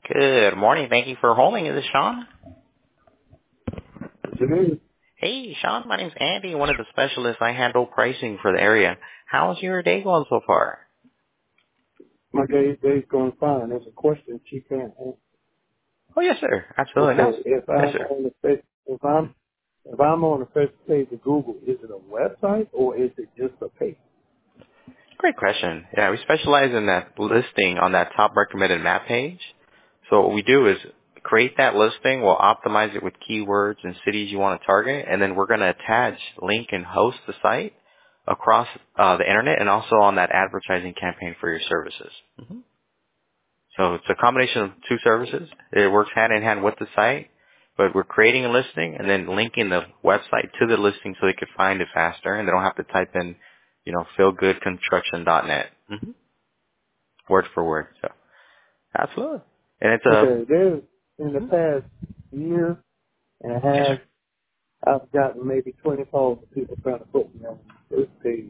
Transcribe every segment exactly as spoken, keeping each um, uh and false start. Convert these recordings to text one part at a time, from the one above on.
Good morning. Thank you for holding. Is this Sean? Yes, it is. Hey, Sean. My name's Andy, one of the specialists. I handle pricing for the area. How's your day going so far? My day day's going fine. There's a question she can't answer. Oh, yes, sir. Absolutely. No. Okay, if Yes, I'm sir. on the face, if I'm if I'm on the first page of Google, is it a website or is it just a page? Great question. Yeah, we specialize in that listing on that top recommended map page. So what we do is create that listing. We'll optimize it with keywords and cities you want to target, and then we're going to attach, link, and host the site across uh, the internet and also on that advertising campaign for your services. hmm So it's a combination of two services. It works hand in hand with the site, but we're creating a listing and then linking the website to the listing so they could find it faster and they don't have to type in, you know, feel good construction dot net. Mm-hmm. Word for word. So absolutely. And it's a, Okay, there's in the mm-hmm. past year and a Yes, half, sir. I've gotten maybe twenty calls of people trying to put me on this page.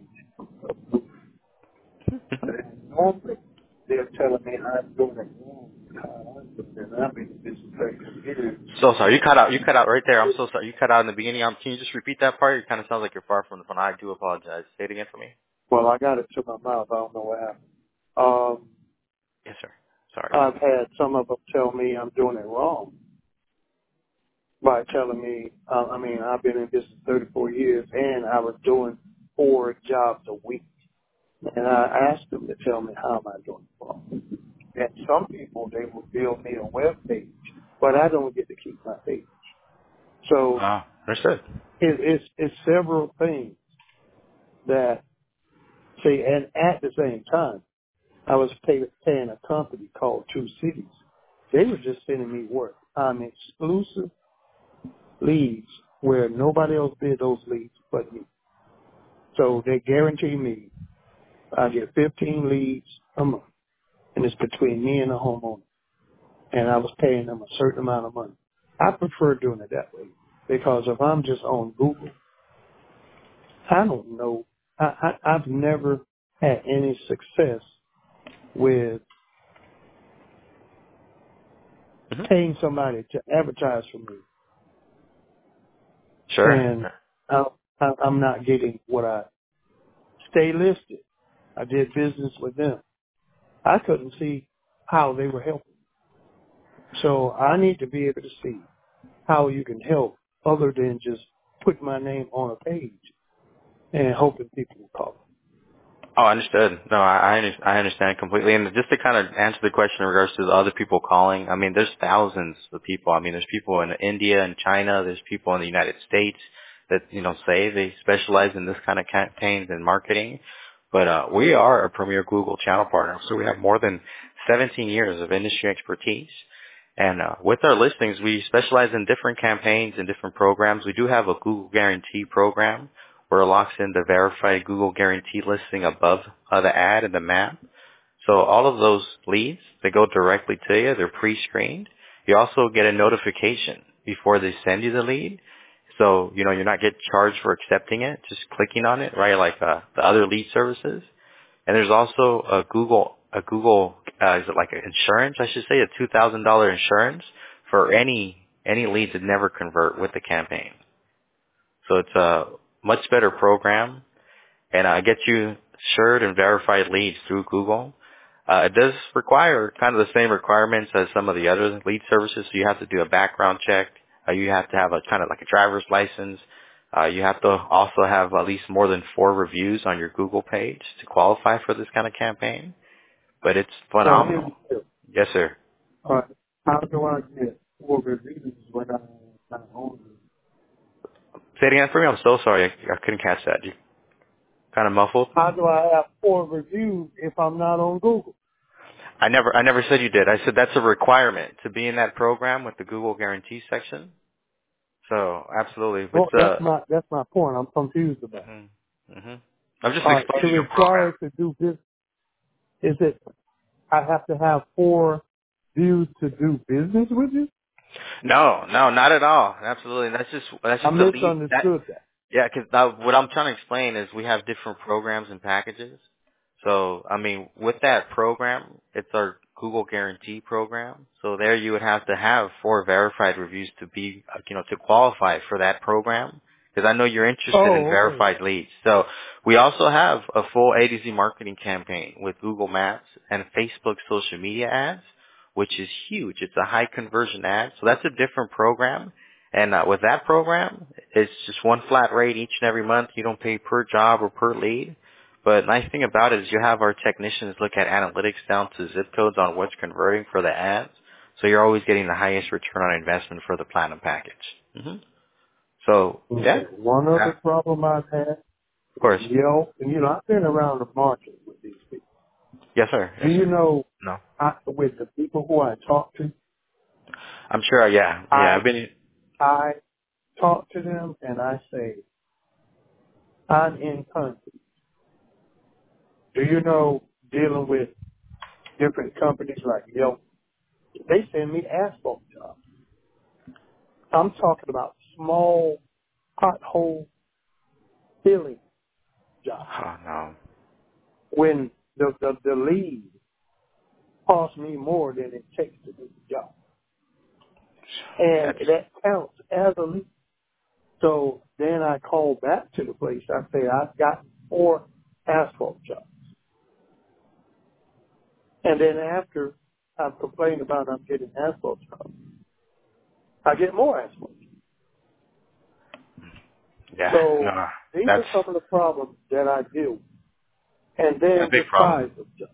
Mm-hmm. And normally, they're telling me I'm doing it wrong. And I've been in this thing for years. So sorry. You cut out. You cut out right there. I'm so sorry. You cut out in the beginning. Um, can you just repeat that part? It kind of sounds like you're far from the phone. I do apologize. Say it again for me. Well, I got it to my mouth. I don't know what happened. Um, Yes, sir. Sorry. I've had some of them tell me I'm doing it wrong by telling me, uh, I mean, I've been in business thirty-four years and I was doing four jobs a week. And I asked them to tell me how am I doing it wrong. And some people, they will build me a web page, but I don't get to keep my page. So Ah, understood. it, it's, it's several things that, see, and at the same time, I was pay, paying a company called Two Cities. They were just sending me work. I'm exclusive leads where nobody else bid those leads but me. So they guarantee me I get fifteen leads a month, and it's between me and the homeowner. And I was paying them a certain amount of money. I prefer doing it that way because if I'm just on Google, I don't know. I, I, I've never had any success with Mm-hmm. paying somebody to advertise for me, Sure. and I, I, I'm not getting what I stay listed. I did business with them. I couldn't see how they were helping. So I need to be able to see how you can help other than just put my name on a page and hoping people will call. Oh, understood. No, I I under- I understand completely. And just to kind of answer the question in regards to the other people calling, I mean, there's thousands of people. I mean, there's people in India and China. There's people in the United States that, you know, say they specialize in this kind of campaigns and marketing. But uh, we are a premier Google channel partner, so we have more than seventeen years of industry expertise. And uh, with our listings, we specialize in different campaigns and different programs. We do have a Google Guarantee program where it locks in the verified Google Guarantee listing above uh, the ad and the map. So all of those leads, they go directly to you. They're pre-screened. You also get a notification before they send you the lead. So, you know, you're not getting charged for accepting it, just clicking on it, right, like uh, the other lead services. And there's also a Google, a Google, uh, is it like an insurance, I should say, a two thousand dollars insurance for any, any leads that never convert with the campaign. So it's a much better program, and uh, gets you assured and verified leads through Google. Uh, it does require kind of the same requirements as some of the other lead services. So you have to do a background check. Uh, you have to have a kind of like a driver's license. Uh, you have to also have at least more than four reviews on your Google page to qualify for this kind of campaign. But it's So here's phenomenal. the deal. Yes, sir. All right. How do I get four reviews when I'm not on it? Say it again for me. I'm so sorry. I, I couldn't catch that. You kind of muffled. How do I have four reviews if I'm not on Google? I never, I never said you did. I said that's a requirement to be in that program with the Google Guarantee section. So absolutely, Well, it's uh, that's my that's my point. I'm confused about. mhm, mhm. I'm just All right. To explaining your program. require to do business, is it I have to have four views to do business with you? No, no, not at all. Absolutely, that's just that's I just a lead. That misunderstood that. yeah, because what I'm trying to explain is we have different programs and packages. So I mean, with that program, it's our Google Guarantee program. So there you would have to have four verified reviews to be, uh, you know, to qualify for that program. Because I know you're interested in Oh, okay. verified leads. So we also have a full A to Z marketing campaign with Google Maps and Facebook social media ads, which is huge. It's a high conversion ad. So that's a different program. And uh, with that program, it's just one flat rate each and every month. You don't pay per job or per lead. But nice thing about it is you have our technicians look at analytics down to zip codes on what's converting for the ads. So you're always getting the highest return on investment for the platinum package. hmm So, yeah. Okay. One Uh, other problem I've had of is course. Yelp, and you know, I've been around the market with these people. Yes, sir. Do Yes, you sir. know, No. I, with the people who I talk to, I'm sure, yeah. Yeah, I, I've been, I talk to them and I say, I'm in country. Do you know, dealing with different companies like Yelp, they send me asphalt jobs. I'm talking about small pothole filling jobs. oh, no. When the, the, the lead costs me more than it takes to do the job. And That's, that counts as a lead. So then I call back to the place. I say, I've got four asphalt jobs. And then after I've complained about I'm getting asphalt jobs, I get more asphalt. yeah, So no. these That's are some of the problems that I deal with. And a then big the problem. size of jobs.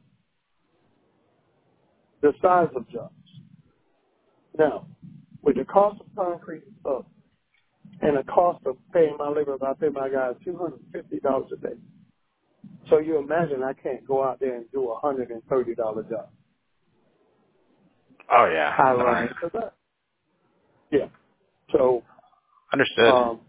The size of jobs. Now, with the cost of concrete up and the cost of paying my labor, I pay my guys two hundred fifty dollars a day. So you imagine I can't go out there and do a one hundred thirty dollars job. Oh, yeah. I No, run I into that. Yeah. So, understood. um,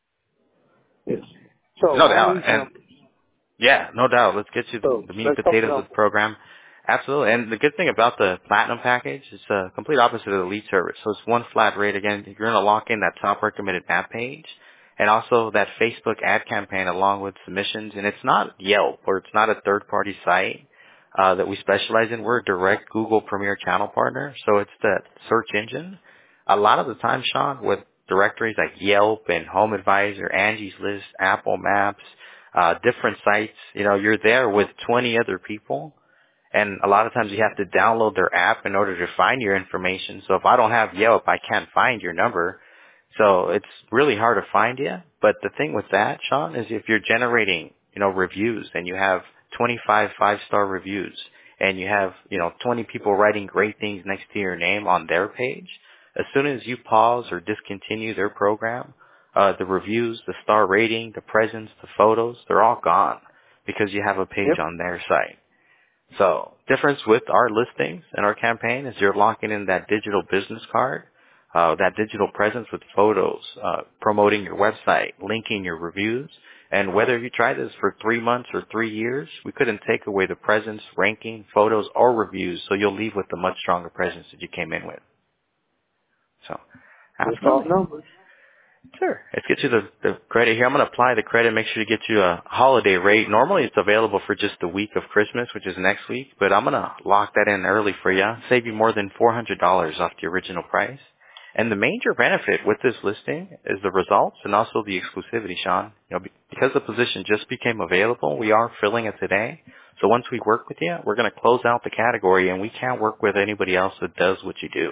yes. So No I doubt. need And numbers. yeah, no doubt. Let's get you So the meat and let's talk potatoes of the numbers. program. Absolutely. And the good thing about the platinum package is a complete opposite of the lead service. So it's one flat rate. Again, you're going to lock in that top recommended map page and also that Facebook ad campaign along with submissions. And it's not Yelp or it's not a third party site uh, that we specialize in. We're a direct Google Premier channel partner. So it's the search engine. A lot of the time, Sean, with directories like Yelp and Home Advisor, Angie's List, Apple Maps, uh, different sites, you know, you're there with twenty other people. And a lot of times you have to download their app in order to find your information. So if I don't have Yelp, I can't find your number. So it's really hard to find you. But the thing with that, Sean, is if you're generating, you know, reviews and you have twenty-five five-star reviews and you have, you know, twenty people writing great things next to your name on their page, as soon as you pause or discontinue their program, uh, the reviews, the star rating, the presence, the photos, they're all gone because you have a page Yep. on their site. So difference with our listings and our campaign is you're locking in that digital business card, uh, that digital presence with photos, uh, promoting your website, linking your reviews. And whether you try this for three months or three years, we couldn't take away the presence, ranking, photos, or reviews. So you'll leave with a much stronger presence that you came in with. So Let's talk absolutely. numbers. Sure. Let's get you the, the credit here. I'm going to apply the credit, make sure to get you a holiday rate. Normally it's available for just the week of Christmas, which is next week, but I'm going to lock that in early for you. Save you more than four hundred dollars off the original price. And the major benefit with this listing is the results and also the exclusivity, Sean. You know, be- because the position just became available, we are filling it today. So once we work with you, we're going to close out the category and we can't work with anybody else that does what you do.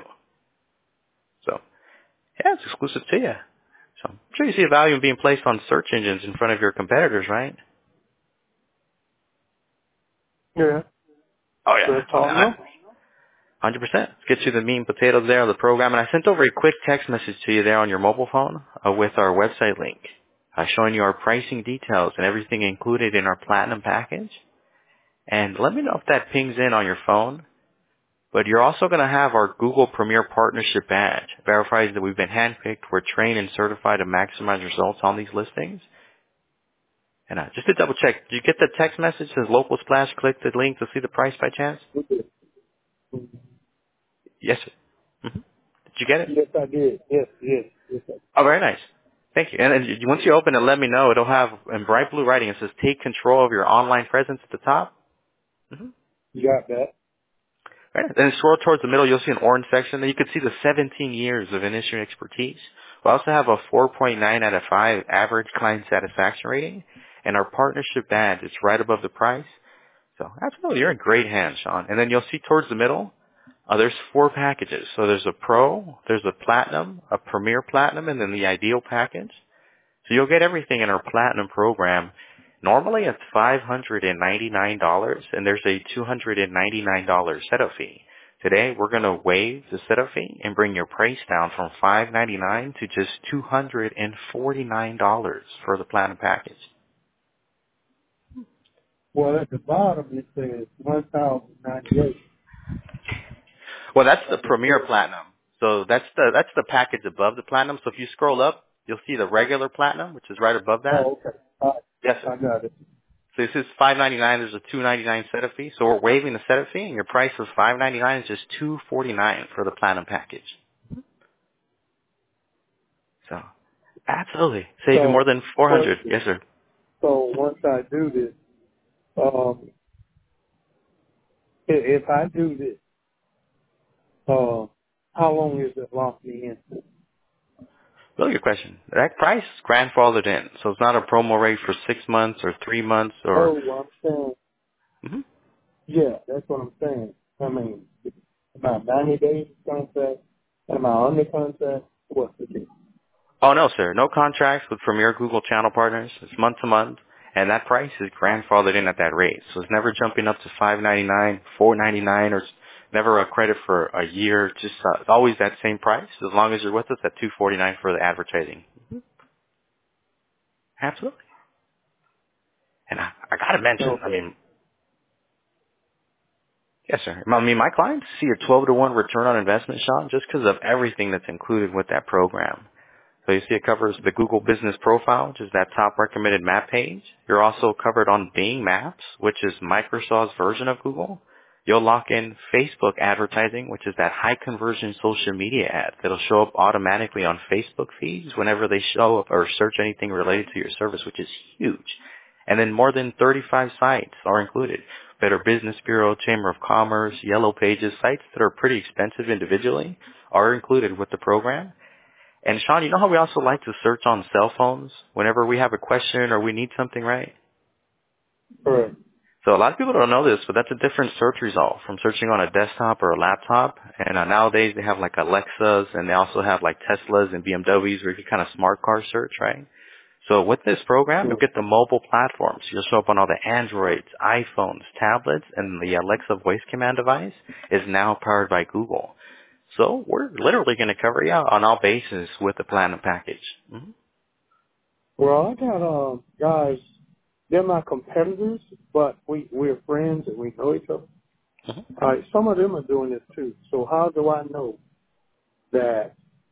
So, yeah, it's exclusive to you. So I'm sure you see a value in being placed on search engines in front of your competitors, right? Yeah. Oh yeah, Let's oh, talk yeah. numbers. one hundred percent. Let's get you the meat and potatoes there of the program. And I sent over a quick text message to you there on your mobile phone uh, with our website link, uh, showing you our pricing details and everything included in our platinum package. And let me know if that pings in on your phone. But you're also going to have our Google Premier Partnership badge. Verifies that we've been handpicked, we're trained and certified to maximize results on these listings. And uh, just to double check, did you get the text message that says local splash? Click the link to see the price by chance? Yes, sir. hmm Did you get it? Yes, I did. Yes, yes, yes. I did. Oh, very nice. Thank you. And then you- once you open it, let me know. It'll have in bright blue writing. It says "Take control of your online presence" at the top. hmm You got that? Right. Then scroll towards the middle, you'll see an orange section. Then you can see the seventeen years of industry expertise. We also have a four point nine out of five average client satisfaction rating, and our partnership badge is right above the price. So absolutely, you're in great hands, Sean. And then you'll see towards the middle, uh, there's four packages. So there's a Pro, there's a Platinum, a Premier Platinum, and then the Ideal package. So you'll get everything in our Platinum program. Normally it's five hundred ninety-nine dollars, and there's a two hundred ninety-nine dollars setup fee. Today we're going to waive the setup fee and bring your price down from five hundred ninety-nine dollars to just two hundred forty-nine dollars for the Platinum package. Well, at the bottom it says one thousand ninety-eight. Well, that's the Premier Platinum. So that's the that's the package above the Platinum. So if you scroll up, you'll see the regular Platinum, which is right above that. Oh, okay. All right. Yes, sir. I got it. So this is five hundred ninety-nine dollars. There's a two hundred ninety-nine dollars setup fee. So we're waiving the setup fee, and your price of five hundred ninety-nine dollars is just two hundred forty-nine dollars for the Platinum package. So absolutely, save you So, more than four hundred dollars. question. Yes, sir. So once I do this, um, i- if I do this, uh, how long is it locked me in? Really good question. That price is grandfathered in, so it's not a promo rate for six months or three months or. Oh, I'm saying, Mhm. yeah, that's what I'm saying. I mean, about ninety days contract, am I under contract? What's the deal? Oh, no, sir. No contracts with Premier Google channel partners. It's month to month, and that price is grandfathered in at that rate. So it's never jumping up to five ninety-nine, four ninety-nine, or it's never a credit for a year. Just uh, it's always that same price as long as you're with us at two forty-nine for the advertising. Absolutely. And I, I gotta mention, I Okay. mean, yes, sir. I mean, my clients see a twelve to one return on investment, Sean, just because of everything that's included with that program. So you see it covers the Google Business Profile, which is that top recommended map page. You're also covered on Bing Maps, which is Microsoft's version of Google. You'll lock in Facebook advertising, which is that high conversion social media ad that'll show up automatically on Facebook feeds whenever they show up or search anything related to your service, which is huge. And then more than thirty-five sites are included. Better Business Bureau, Chamber of Commerce, Yellow Pages, sites that are pretty expensive individually are included with the program. And Sean, you know how we also like to search on cell phones whenever we have a question or we need something, right? Correct. So a lot of people don't know this, but that's a different search result from searching on a desktop or a laptop. And uh, nowadays they have like Alexas, and they also have like Teslas and B M Ws where you can kind of smart car search, right? So with this program, you'll get the mobile platforms. You'll show up on all the Androids, iPhones, tablets, and the Alexa voice command device is now powered by Google. So we're literally going to cover you on all bases with the Platinum package. Mm-hmm. Well, I got um guys. They're my competitors, but we we're friends and we know each other. Mm-hmm. All right, some of them are doing this too. So how do I know that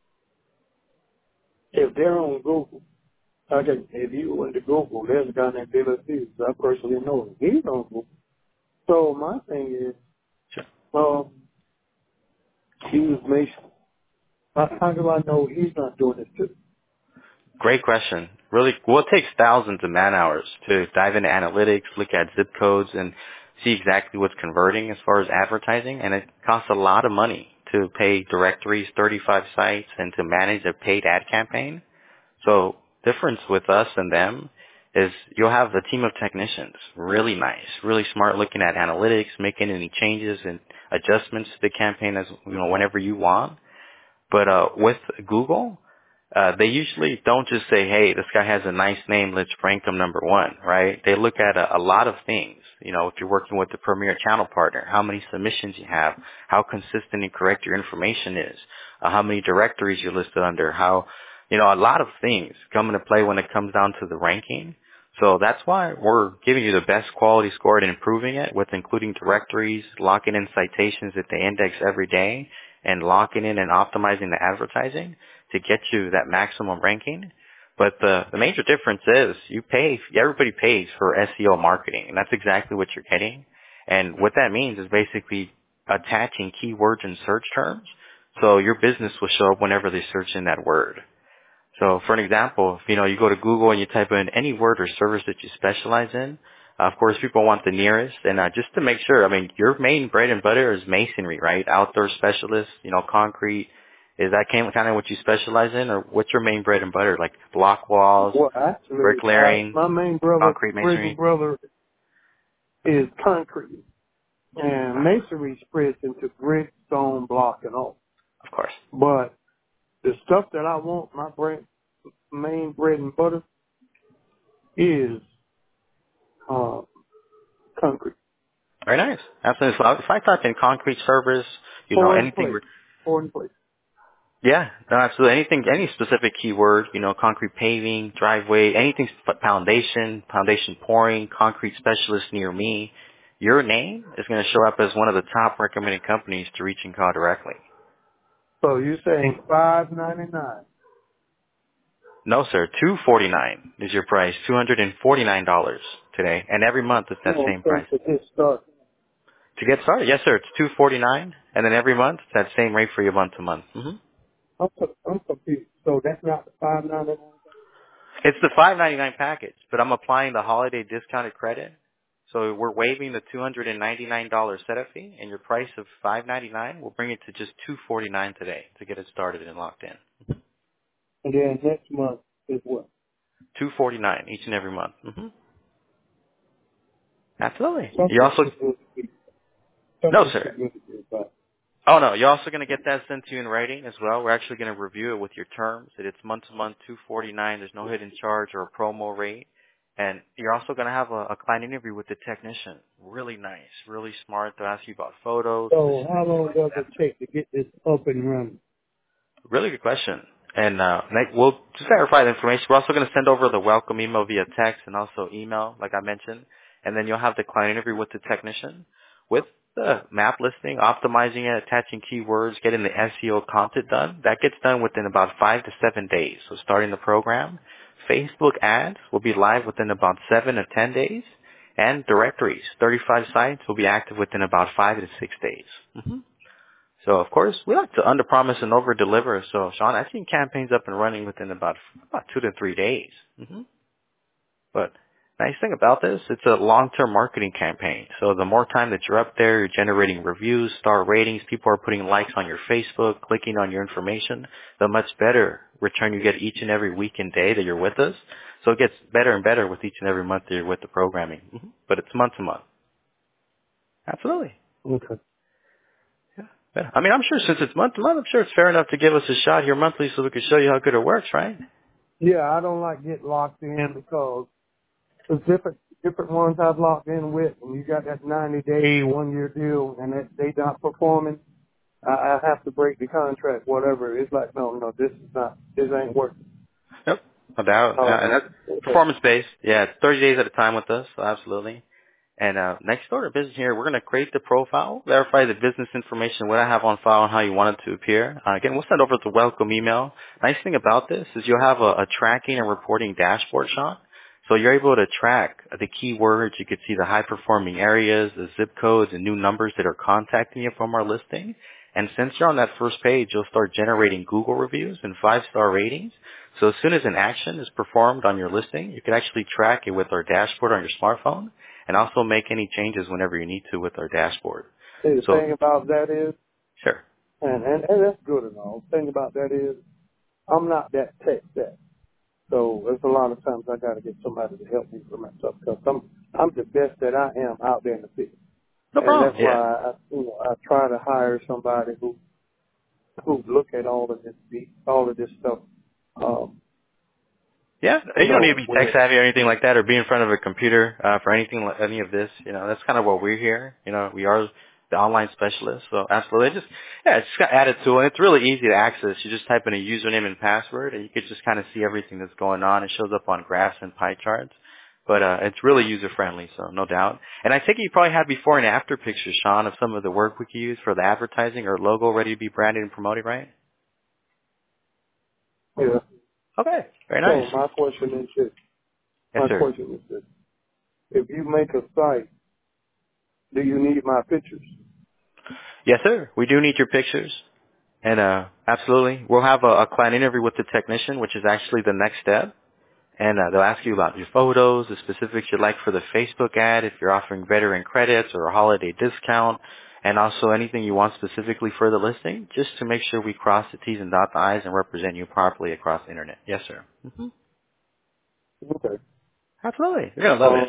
if they're on Google? Okay, if you went to Google, there's a guy named Billy Hughes. I personally know him. He's on Google. So my thing is, Sure. um, Hughes Mason. How, how do I know he's not doing it too? Great question. Really, well, it takes thousands of man hours to dive into analytics, look at zip codes, and see exactly what's converting as far as advertising. And it costs a lot of money to pay directories, thirty-five sites, and to manage a paid ad campaign. So difference with us and them is you'll have a team of technicians, really nice, really smart, looking at analytics, making any changes and adjustments to the campaign as you know whenever you want. But uh, with Google, uh, they usually don't just say, "Hey, this guy has a nice name, let's rank him number one," right? They look at a, a lot of things. You know, if you're working with the premier channel partner, how many submissions you have, how consistent and correct your information is, uh, how many directories you're listed under, how, you know, a lot of things come into play when it comes down to the ranking. So that's why we're giving you the best quality score and improving it with including directories, locking in citations that they index every day, and locking in and optimizing the advertising to get you that maximum ranking. But the, the major difference is you pay, everybody pays for S E O marketing, and that's exactly what you're getting. And what that means is basically attaching keywords and search terms, so your business will show up whenever they search in that word. So for an example, if you know you go to Google and you type in any word or service that you specialize in, Uh, of course, people want the nearest, and uh, just to make sure, I mean, your main bread and butter is masonry, right? Outdoor specialist, you know, concrete. Is that kind of what you specialize in, or what's your main bread and butter? Like block walls, Well, actually, I, bricklaying, my main brother, concrete bread masonry? brother, is concrete, and Ah, masonry spreads into brick, stone, block, and all. of course. But the stuff that I want, my bread, main bread and butter, is uh, concrete. Very nice. Absolutely. So if I type in concrete service, you know, Pour in anything place. Pour in place. Yeah, no, absolutely. Anything, any specific keyword, you know, concrete paving, driveway, anything, f- foundation, foundation pouring, concrete specialist near me, your name is going to show up as one of the top recommended companies to reach and call directly. So you're saying five ninety nine. No, sir, two forty nine is your price, two hundred and forty nine dollars today, and every month it's that No, I'm same saying price. to get started. To get started, yes, sir, it's two forty nine, and then every month it's that same rate for you month to month. hmm I'm, co- I'm confused. So that's not the five ninety nine. It's the five ninety-nine package, but I'm applying the holiday discounted credit. So we're waiving the two hundred ninety-nine dollars setup fee, and your price of five ninety-nine will bring it to just two forty-nine today to get it started and locked in. And then next month is what? two forty-nine each and every month. hmm Absolutely. You Something also too good to be. no, Something too sir. good to be about. Oh no, you're also going to get that sent to you in writing as well. We're actually going to review it with your terms. That it's month to month, two forty-nine. There's no hidden charge or a promo rate, and you're also going to have a, a client interview with the technician. Really nice, really smart. They'll ask you about photos, So how listing. long does it take to get this up and running? Really good question. And uh, Nate, we'll just verify the information. We're also going to send over the welcome email via text and also email, like I mentioned. And then you'll have the client interview with the technician with the map listing, optimizing it, attaching keywords, getting the S E O content done. That gets done within about five to seven days. So starting the program, Facebook ads will be live within about seven to ten days. And directories, thirty-five sites, will be active within about five to six days. hmm So of course, we like to underpromise and overdeliver. So Sean, I've seen campaigns up and running within about about two to three days. hmm But nice thing about this, it's a long-term marketing campaign. So the more time that you're up there, you're generating reviews, star ratings, people are putting likes on your Facebook, clicking on your information, the much better return you get each and every week and day that you're with us. So it gets better and better with each and every month that you're with the programming. hmm But it's month to month. Absolutely. Okay. Yeah. I mean, I'm sure since it's month to month, I'm sure it's fair enough to give us a shot here monthly so we can show you how good it works, right? Yeah, I don't like getting locked in because there's different different ones I've locked in with, and you got that ninety day, one year deal, and that they not performing. I, I have to break the contract, whatever. It's like, no, no, this is not, this ain't working. Yep. No doubt. Uh, and Uh, that's okay. performance based. Yeah, it's thirty days at a time with us, so absolutely. And uh, next order of business here, we're going to create the profile, verify the business information, what I have on file, and how you want it to appear. Uh, again, we'll send over the welcome email. Nice thing about this is you'll have a, a tracking and reporting dashboard, Sean. So you're able to track the keywords. You could see the high-performing areas, the zip codes, and new numbers that are contacting you from our listing. And since you're on that first page, you'll start generating Google reviews and five-star ratings. So as soon as an action is performed on your listing, you can actually track it with our dashboard on your smartphone and also make any changes whenever you need to with our dashboard. See, the So, thing about that is, sure. and, and, and that's good and all. The thing about that is, I'm not that tech savvy. So there's a lot of times I got to get somebody to help me for myself because I'm I'm the best that I am out there in the field, No and problem. that's Yeah. why I you know I try to hire somebody who who look at all of this all of this stuff. Um, Yeah, you you don't need to know, be tech with savvy or anything like that, or be in front of a computer uh, for anything like any of this. You know, that's kind of what we're here. You know, we are the online specialists, so absolutely, just yeah, it's just got added to it. And it's really easy to access. You just type in a username and password, and you could just kind of see everything that's going on. It shows up on graphs and pie charts, but uh, it's really user friendly, so no doubt. And I think you probably have before and after pictures, Sean, of some of the work we could use for the advertising or logo ready to be branded and promoted, right? yeah. Okay, very nice. So my question is this. Yes, My sir. question is this: if you make a site, do you need my pictures? Yes, sir. We do need your pictures. And uh, absolutely, we'll have a, a client interview with the technician, which is actually the next step. And uh, they'll ask you about your photos, the specifics you'd like for the Facebook ad, if you're offering veteran credits or a holiday discount, and also anything you want specifically for the listing, just to make sure we cross the T's and dot the I's and represent you properly across the internet. Yes, sir. hmm Okay. Absolutely. You're going to love it. Um,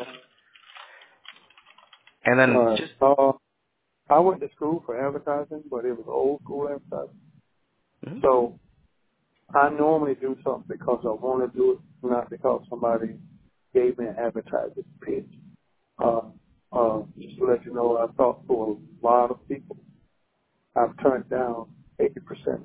And then all right. just, Uh, I went to school for advertising, but it was old school advertising. mhm. So I normally do something because I want to do it, not because somebody gave me an advertising pitch. Uh, uh, just to let you know, I've talked to a lot of people. I've turned down eighty percent.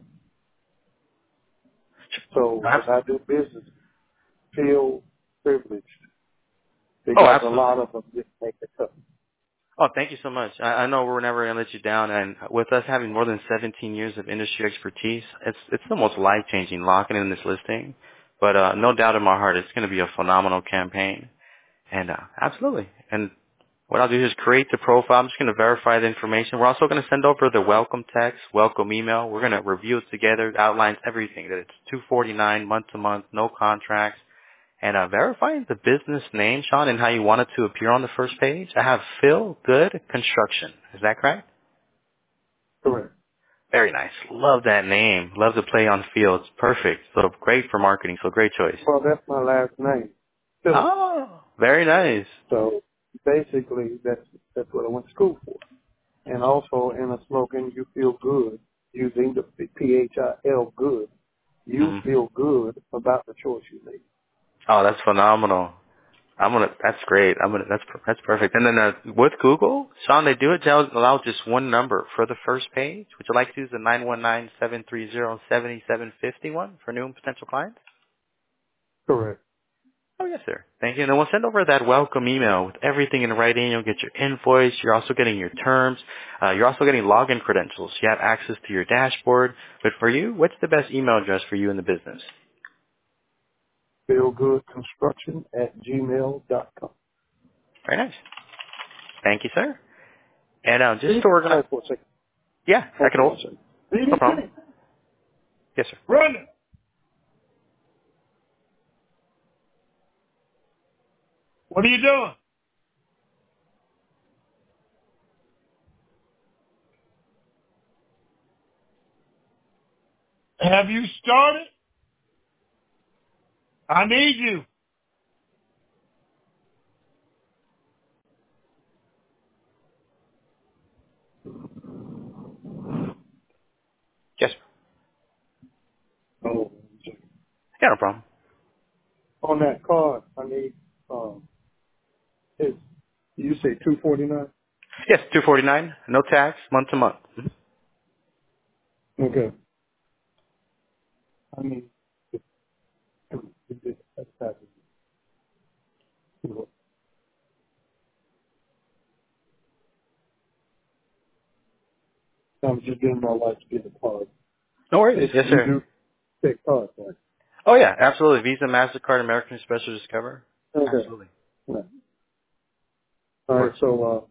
So Abs- if I do business, feel privileged oh, because a absolutely. lot of them just make the cut. Oh, thank you so much. I, I know we're never going to let you down, and with us having more than seventeen years of industry expertise, it's it's the most life-changing locking in this listing. But uh, no doubt in my heart, it's going to be a phenomenal campaign. And uh, absolutely. And what I'll do is create the profile. I'm just going to verify the information. We're also going to send over the welcome text, welcome email. We're going to review it together. It outlines everything, that it's two forty-nine month to month, no contracts. And uh, verifying the business name, Sean, and how you want it to appear on the first page. I have Phil Good Construction. Is that correct? Correct. Very nice. Love that name. Love to play on fields. Perfect. So great for marketing. So great choice. Well, that's my last name, Phillips. Oh, very nice. So basically, that's that's what I went to school for. And also in a slogan, you feel good, using the P H I L good. You hmm feel good about the choice you made. Oh, that's phenomenal. I'm gonna. That's great. I'm gonna. That's per- that's perfect. And then uh, with Google, Sean, they do it to allow just one number for the first page. Would you like to use the nine one nine seven three zero seven seven five one for new and potential clients? Correct. Oh, yes, sir. Thank you. And then we'll send over that welcome email with everything in writing. You'll get your invoice. You're also getting your terms. Uh, you're also getting login credentials. You have access to your dashboard. But for you, what's the best email address for you in the business? Feelgoodconstruction at gmail dot com. Very nice. Thank you, sir. And uh, just to organize. Hold for a second. Yeah, I Hold can for one hold. second. No problem. Yes, sir. Brandon, what are you doing? Have you started? I need you. Yes, sir. Oh, one second. Yeah, no problem. On that card, I need, um, it's, you say two forty-nine? Yes, two forty-nine. No tax, month to month. Mhm. Okay. I mean, that's happening. I'm just getting my wife to get a card. No worries. It's, Yes, you sir. do take cards, right? Oh, yeah, absolutely. Visa, MasterCard, American Express, or Discover. Okay. Absolutely. Right. All right, Works. so,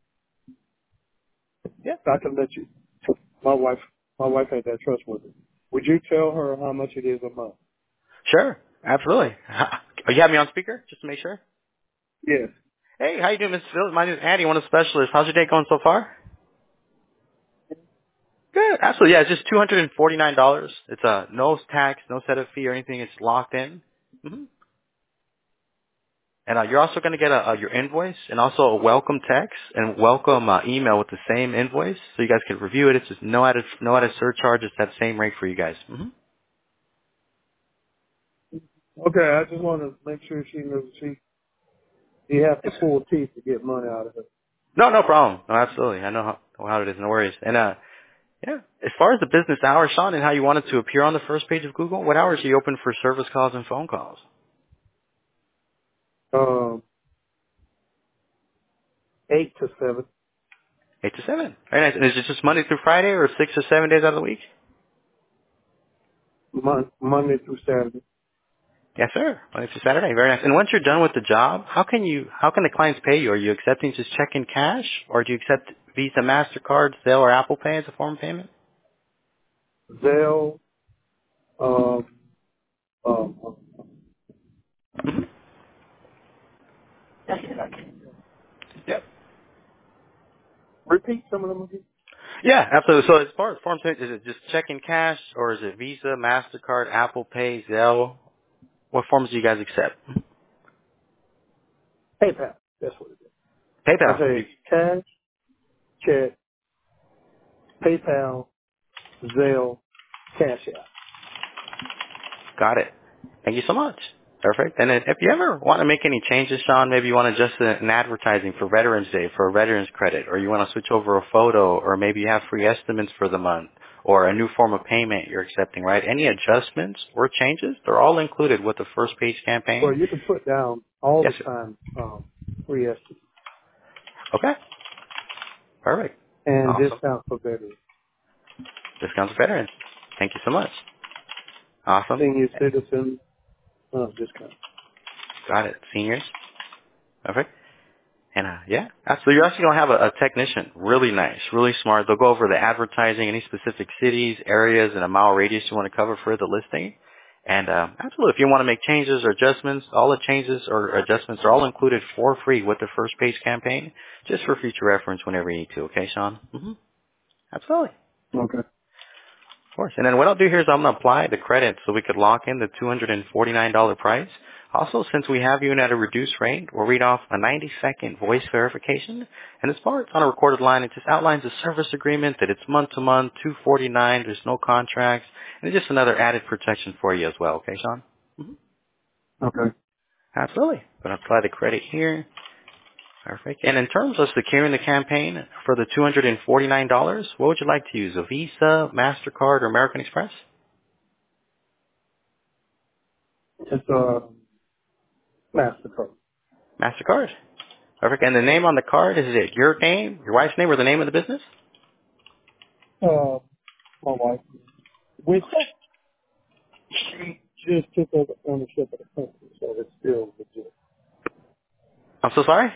Yeah. uh, I can let you, my wife, my wife had that trust with me. Would you tell her how much it is a month? Sure. Absolutely. Oh, you have me on speaker, just to make sure? Yes. Hey, how you doing, Mister Phillips? My name is Andy, one of the specialists. How's your day going so far? Good. Absolutely. Yeah, it's just two hundred forty-nine dollars. It's uh, no tax, no setup fee or anything. It's locked in. hmm And uh, you're also going to get a, a, your invoice and also a welcome text and welcome uh, email with the same invoice, so you guys can review it. It's just no added no added surcharge. It's that same rate for you guys. hmm Okay, I just want to make sure she knows she, you have to Yes, sir. pull teeth to get money out of her. No, no problem. No, absolutely. I know how, how it is. No worries. And uh, yeah, as far as the business hours, Sean, and how you want it to appear on the first page of Google, what hours are you open for service calls and phone calls? Um, eight to seven, Eight to seven. Very nice. And is it just Monday through Friday, or six or seven days out of the week? Mon- Monday through Saturday. Yes, sir. Monday through Saturday. Very nice. And once you're done with the job, how can you? How can the clients pay you? Are you accepting just check in cash, or do you accept Visa, Mastercard, Zelle, or Apple Pay as a form of payment? Zelle, um, um, Mm-hmm. Yep. Repeat some of them again. Yeah, absolutely. So as far as form payment, is it just checking cash or is it Visa, MasterCard, Apple Pay, Zelle? What forms do you guys accept? PayPal. That's what it is. I PayPal. You say cash, check, PayPal, Zelle, Cash App. got it. Thank you so much. Perfect. And then if you ever want to make any changes, Sean, maybe you want to adjust an advertising for Veterans Day, for a Veterans credit, or you want to switch over a photo, or maybe you have free estimates for the month, or a new form of payment you're accepting, right? Any adjustments or changes, they're all included with the first page Well, campaign. you can put down all Yes, the sir. time um, free estimate Okay. Perfect. and Awesome. discount for veterans, Discounts for veterans. Thank you so much. Awesome. senior citizen uh, discount. Got it. Seniors. Perfect. And uh, yeah, absolutely. You're actually going to have a, a technician, really nice, really smart. They'll go over the advertising, any specific cities, areas, and a mile radius you want to cover for the listing. And uh, absolutely, if you want to make changes or adjustments, all the changes or adjustments are all included for free with the first page campaign, just for future reference whenever you need to. Okay, Sean? Mm-hmm. Absolutely. Okay. Of course. And then what I'll do here is I'm going to apply the credit so we could lock in the two hundred forty-nine dollars price. Also, since we have you in at a reduced rate, we'll read off a ninety second voice verification. And as far as on a recorded line, it just outlines the service agreement, that it's month to month, two hundred forty-nine dollars, there's no contracts, and it's just another added protection for you as well. Okay, Sean? Mm-hmm. Okay. Absolutely. Going to apply the credit here. Perfect. And in terms of securing the campaign for the two hundred forty-nine dollars, what would you like to use, a Visa, MasterCard, or American Express? It's uh, MasterCard. MasterCard. Perfect. And the name on the card, is it your name, your wife's name, or the name of the business? Uh, my wife, which she just took over ownership of the company, so it's still legit. I'm so sorry?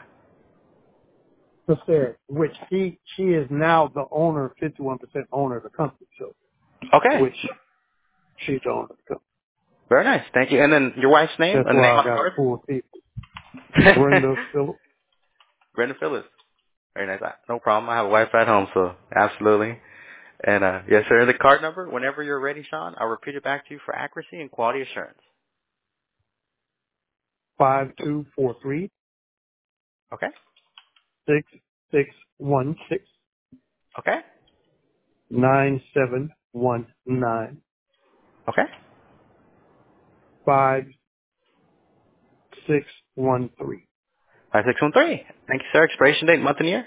So Sarah, which she she is now the owner, fifty-one percent owner of the company, so Okay. which she's the owner of the company. Very nice. Thank you. And then your wife's name That's and the name why I on got a the full seat. card? Brenda Phillips. Brenda Phyllis. Very nice. No problem. I have a wife at home, so absolutely. And uh, yes, sir. The card number, whenever you're ready, Sean, I'll repeat it back to you for accuracy and quality assurance. Five two four three Okay? six six one six Okay? nine seven one nine Okay? five six one three five six one three. Thank you, sir. Expiration date, month and year?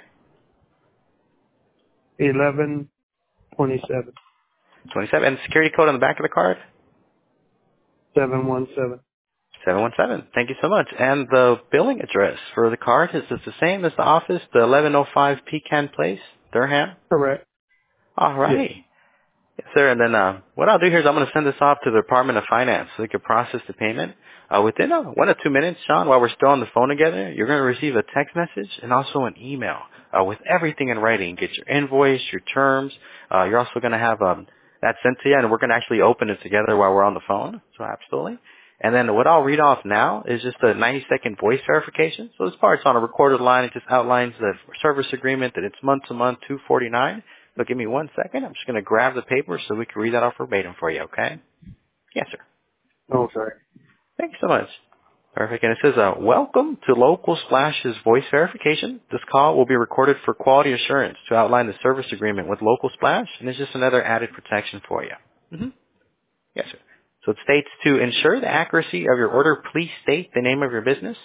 eleven twenty seven twenty-seven. And security code on the back of the card? seven one seven. seven one seven. Thank you so much. And the billing address for the card, is it the same as the office, the eleven oh five Pecan Place, Durham? Correct. All Yes. right. Yes, sir. And then uh, what I'll do here is I'm going to send this off to the Department of Finance so they can process the payment. Uh, within uh, one or two minutes, Sean, while we're still on the phone together, you're going to receive a text message and also an email uh, with everything in writing. Get your invoice, your terms. Uh, you're also going to have um, that sent to you, and we're going to actually open it together while we're on the phone. So absolutely. And then what I'll read off now is just a ninety second voice verification. So this part's on a recorded line. It just outlines the service agreement, that it's month to month, two forty-nine. So give me one second. I'm just going to grab the paper so we can read that off verbatim for you, okay? Yes, sir. Okay. Thank you so much. Perfect. And it says, uh, welcome to Local Splash's voice verification. This call will be recorded for quality assurance to outline the service agreement with Local Splash, and it's just another added protection for you. Mm-hmm. Yes, sir. So it states, to ensure the accuracy of your order, please state the name of your business.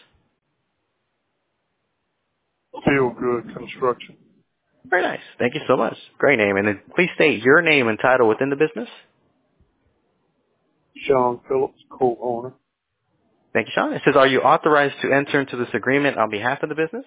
Feel good construction. Very nice. Thank you so much. Great name. And then please state your name and title within the business. Sean Phillips, co-owner. Thank you, Sean. It says, are you authorized to enter into this agreement on behalf of the business?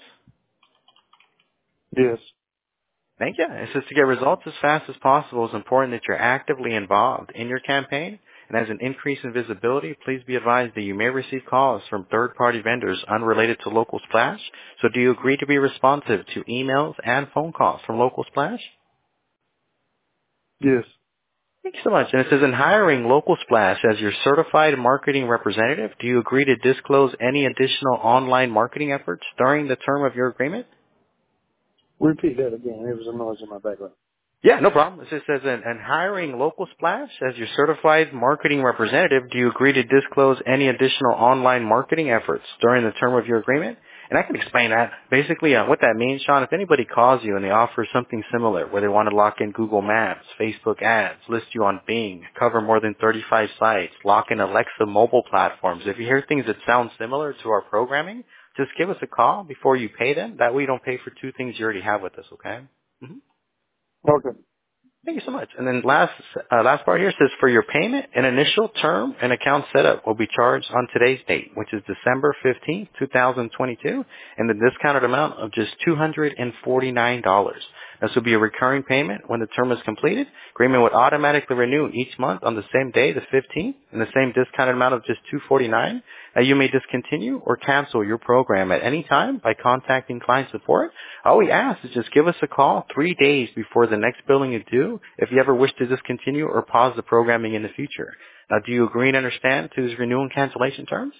Yes. Thank you. It says to get results as fast as possible, it's important that you're actively involved in your campaign. And as an increase in visibility, please be advised that you may receive calls from third-party vendors unrelated to Local Splash. So do you agree to be responsive to emails and phone calls from Local Splash? Yes. Thank you so much. And it says, in hiring Local Splash as your certified marketing representative, do you agree to disclose any additional online marketing efforts during the term of your agreement? Repeat that again. There was a noise in my background. Yeah, no problem. It just says, in, in hiring Local Splash as your certified marketing representative, do you agree to disclose any additional online marketing efforts during the term of your agreement? And I can explain that. Basically, uh, what that means, Sean, if anybody calls you and they offer something similar, where they want to lock in Google Maps, Facebook ads, list you on Bing, cover more than thirty-five sites, lock in Alexa mobile platforms, if you hear things that sound similar to our programming, just give us a call before you pay them. That way you don't pay for two things you already have with us, okay? Mm-hmm. Okay. Thank you so much. And then last uh, last part here says, for your payment, an initial term and account setup will be charged on today's date, which is December fifteenth, twenty twenty-two, and the discounted amount of just two hundred forty-nine dollars. This will be a recurring payment when the term is completed. Agreement would automatically renew each month on the same day, the fifteenth, and the same discounted amount of just two hundred forty-nine dollars. Uh, you may discontinue or cancel your program at any time by contacting client support. All we ask is just give us a call three days before the next billing is due if you ever wish to discontinue or pause the programming in the future. Now, do you agree and understand to these renewal and cancellation terms?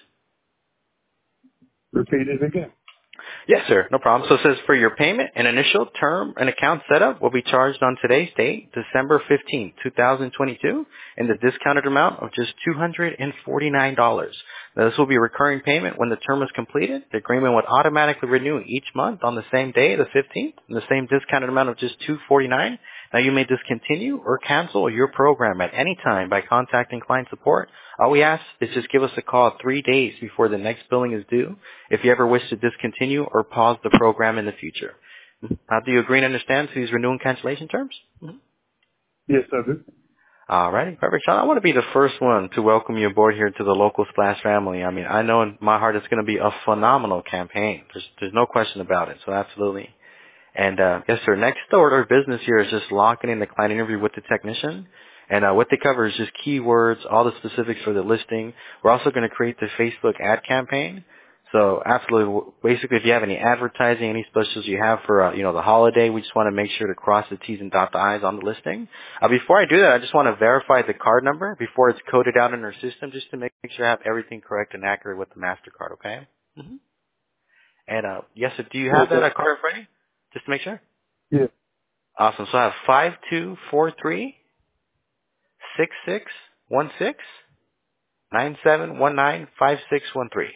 Repeat it again. Yes, sir. No problem. So it says, for your payment, an initial term and account setup will be charged on today's date, December fifteenth, twenty twenty-two, and the discounted amount of just two hundred forty-nine dollars. Now, this will be a recurring payment when the term is completed. The agreement would automatically renew each month on the same day, the fifteenth, and the same discounted amount of just two hundred forty-nine dollars. Now, you may discontinue or cancel your program at any time by contacting client support. All we ask is just give us a call three days before the next billing is due if you ever wish to discontinue or pause the program in the future. Now, do you agree and understand to these renewal and cancellation terms? Mm-hmm. Yes, I do. All righty, perfect. Sean, I want to be the first one to welcome you aboard here to the Local Splash family. I mean, I know in my heart it's going to be a phenomenal campaign. There's, there's no question about it, so absolutely. And uh, yes, sir, next order of business here is just locking in the client interview with the technician. And uh, what they cover is just keywords, all the specifics for the listing. We're also going to create the Facebook ad campaign. So absolutely, basically, if you have any advertising, any specials you have for, uh, you know, the holiday, we just want to make sure to cross the T's and dot the I's on the listing. Uh, before I do that, I just want to verify the card number before it's coded out in our system, just to make sure I have everything correct and accurate with the MasterCard, okay? Mm-hmm. And uh, yes, sir, do you have Okay. that uh, card ready? Just to make sure? Yeah. Awesome. So I have five two four three six six one six nine seven one nine five six one three.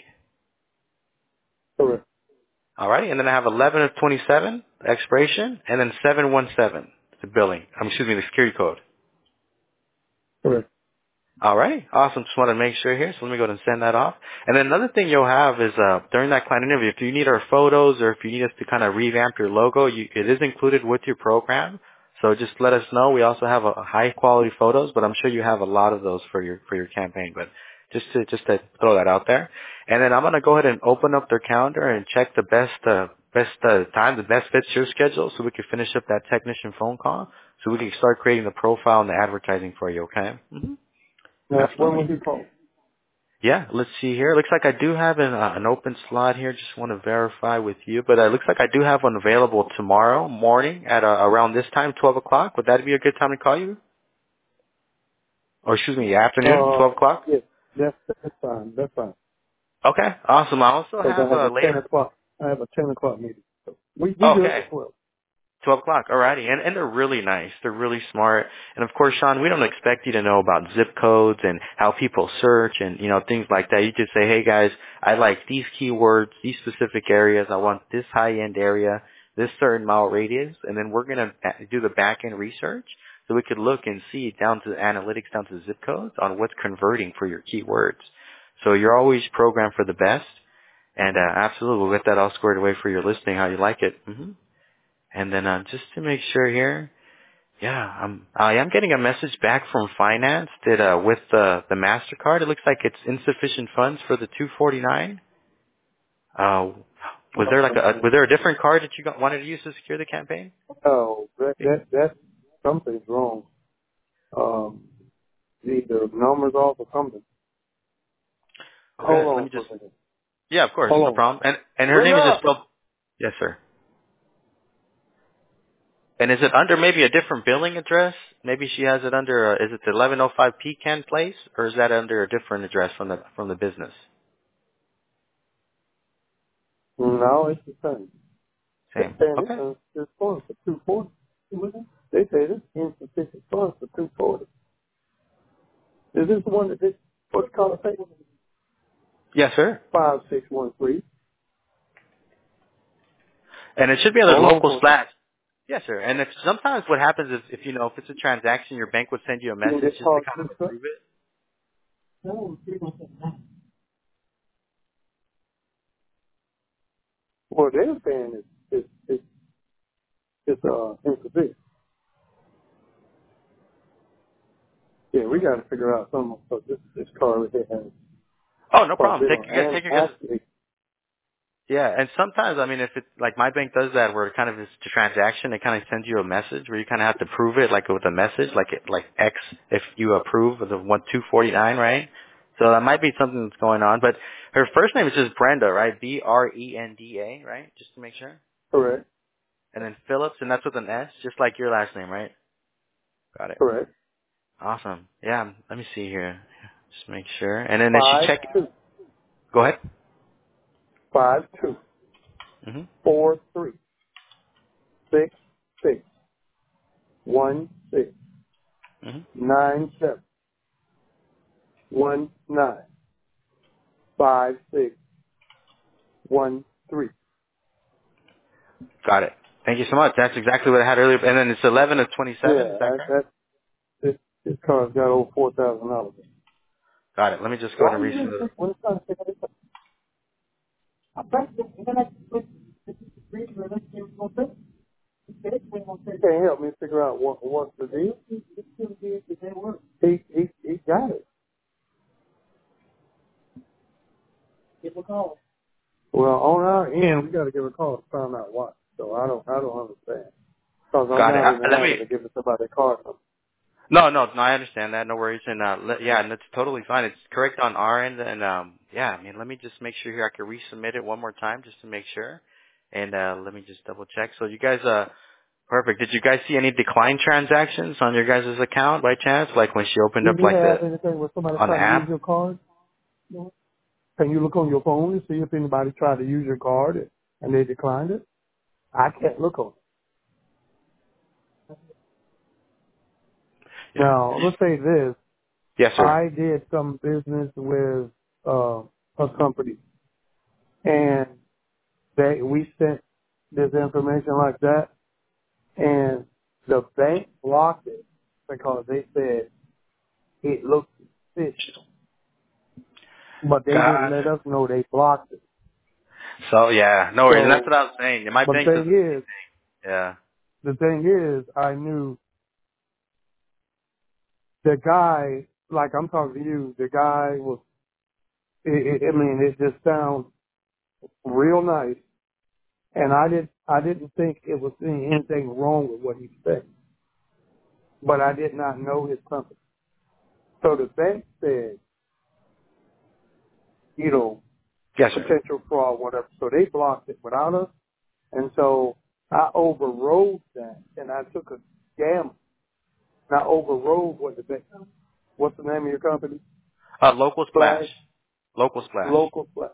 Correct. All right, and then I have eleven of twenty-seven expiration, and then seven one seven the billing. Um, excuse me, the security code. Correct. All right, awesome. Just want to make sure here, so let me go ahead and send that off. And then another thing you'll have is uh, during that client interview, if you need our photos or if you need us to kind of revamp your logo, you, it is included with your program. So just let us know. We also have a, a high quality photos, but I'm sure you have a lot of those for your for your campaign. But just to just to throw that out there. And then I'm gonna go ahead and open up their calendar and check the best uh, best uh, time, the best fits your schedule, so we can finish up that technician phone call, so we can start creating the profile and the advertising for you. Okay. Mm-hmm. Now, when Absolutely. will you call? Yeah, let's see here. Looks like I do have an, uh, an open slot here. Just want to verify with you. But uh, it looks like I do have one available tomorrow morning at uh, around this time, twelve o'clock. Would that be a good time to call you? Or excuse me, afternoon, Uh, twelve o'clock? yes. That's, that's fine. That's fine. Okay, awesome. I also Because have I have uh, a ten later. o'clock. I have a ten o'clock meeting. So we we good Okay. at twelve. Twelve o'clock, alrighty, and and they're really nice. They're really smart, and of course, Sean, we don't expect you to know about zip codes and how people search and you know things like that. You just say, hey guys, I like these keywords, these specific areas. I want this high end area, this certain mile radius, and then we're gonna do the back end research so we could look and see down to the analytics, down to the zip codes on what's converting for your keywords. So you're always programmed for the best, and uh, absolutely, we'll get that all squared away for your listing, how you like it. hmm And then uh, just to make sure here, yeah, um, I am getting a message back from finance that uh, with the the Mastercard, it looks like it's insufficient funds for the two forty-nine. Uh, was there like a was there a different card that you got, wanted to use to secure the campaign? Oh, that that that something's wrong. Um, either numbers off or something. Okay, Hold let on me for just. a second. Yeah, of course, Hold no on. problem. And and her Bring name is just up. spelled. Yes, sir. And is it under maybe a different billing address? Maybe she has it under, uh, is it the eleven oh five Pecan Place, or is that under a different address from the from the business? No, it's the same. They're Same. saying it's Okay. uh, it's funds for two forty. They say it's insufficient funds for two forty. Is this the one that this what's called a Yes, sir. five six one three? And it should be under Hold on local for a second. slash. Yes, sir. And if sometimes what happens is if you know if it's a transaction, your bank would send you a You can message get just to called kind this of stuff. approve it. What they're saying is it's it's it's uh insufficient. Yeah, we got to figure out something because this this car right here has Oh, no quite a problem. bit Take on it. you guys And take your guys. actually, Yeah, and sometimes I mean if it's like my bank does that where it kind of is a transaction, it kind of sends you a message where you kind of have to prove it like with a message like it, like X if you approve of the one two forty nine, right? So that might be something that's going on. But her first name is just Brenda, right? B R E N D A, right? Just to make sure. correct, And then Phillips, and that's with an S, just like your last name, right? Got it. correct. Awesome. Yeah. Let me see here. Just make sure. And then did she Five check? two Go ahead. five two Mhm. four three six six one six Mhm. nine seven one nine five six one three. Got it. Thank you so much. That's exactly what I had earlier. And then it's eleven of twenty-seven. Is Yeah, that I, correct? that this this car's got over four thousand dollars. Got it. Let me just go Why and are you resubmit. gonna when it's trying to figure this out? You can't help me figure out what what's the deal. He he he got it. Well, on our end, we got to give a call to find out why. So I don't I don't understand because I'm Got it. not Uh, in the let me. habit of giving somebody a card number. No, no, no. I understand that. No worries. And uh, let, yeah, and that's totally fine. It's correct on our end. And um, yeah, I mean, let me just make sure here I can resubmit it one more time just to make sure. And uh, let me just double check. So you guys, uh, perfect. Did you guys see any decline transactions on your guys' account by chance? Like when she opened Do up you like the have anything where somebody on the try to use app? your card? Can you look on your phone and see if anybody tried to use your card and they declined it? I can't look on it. Yeah. Now, let's say this. Yes, sir. I did some business with uh, a company, and they we sent this information like that, and the bank blocked it because they said it looked suspicious, but they didn't let Gotcha. us know they blocked it. So yeah, no worries. And that's So, what I was saying. My but the bank does. thing is, Yeah. the thing is, I knew the guy, like I'm talking to you, the guy was, it, it, I mean, it just sounds real nice. And I didn't, I didn't think it was anything wrong with what he said, but I did not know his company. So the bank said, you know, Yes, sir. potential fraud, whatever. So they blocked it without us. And so I overrode that and I took a gamble. And I overrode what the bank, what's the name of your company? Uh, local splash. Splash, Local splash. local splash.